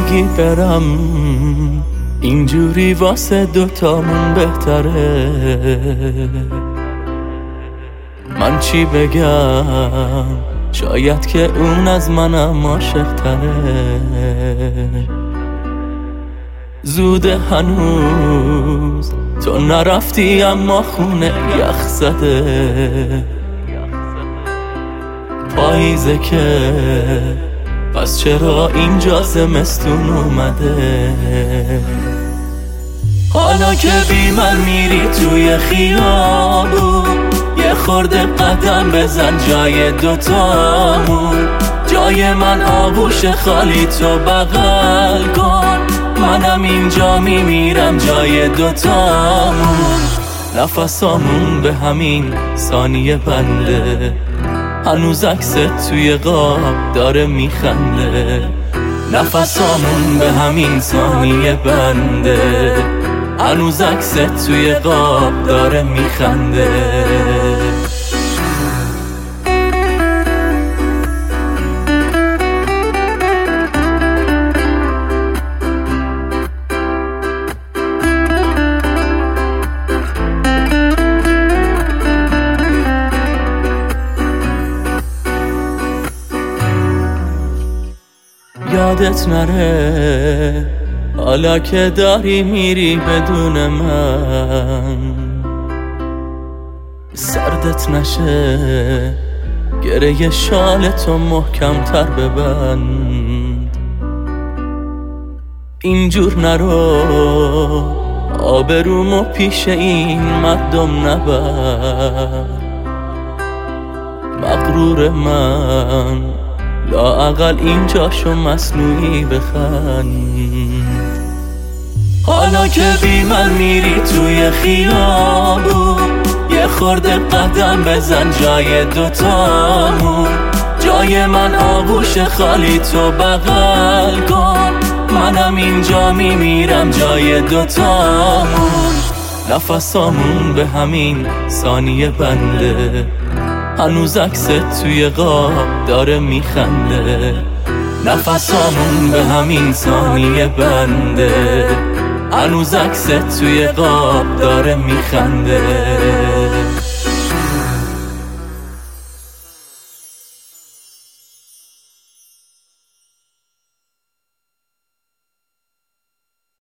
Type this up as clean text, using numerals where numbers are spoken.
میگی برم اینجوری واسه دوتامون بهتره. من چی بگم؟ شاید که اون از منم عاشق تره. زوده هنوز تو نرفتی اما خونه یخ زده. پاییزه که پس چرا اینجا زمستون اومده. حالا که بی من میری توی خیابون یه خورده قدم بزن جای دوتامون. جای من آغوش خالی تو بغل کن. منم اینجا میمیرم جای دوتامون. نفسامون به همین ثانیه بنده. هنوز عکست توی قاب داره میخنده. نفسامون به همین ثانیه بنده. هنوز عکست توی قاب داره میخنده. یادت نره حالا که داری میری بدون من. سردت نشه گره شالتو محکم تر ببند. اینجور نرو آبرومو پیش این مردم نبر. مغرور من لااقل اینجاشو مصنوعی بخند. حالا که بی من میری توی خیابون یه خورده قدم بزن جای دوتامون. جای من آغوش خالی تو بغل کن. منم اینجا میمیرم جای دوتامون. نفسامون به همین ثانیه بنده. هنوز عکست توی قاب داره میخنده. نفسامون به همین ثانیه بنده. هنوز عکست توی قاب داره میخنده.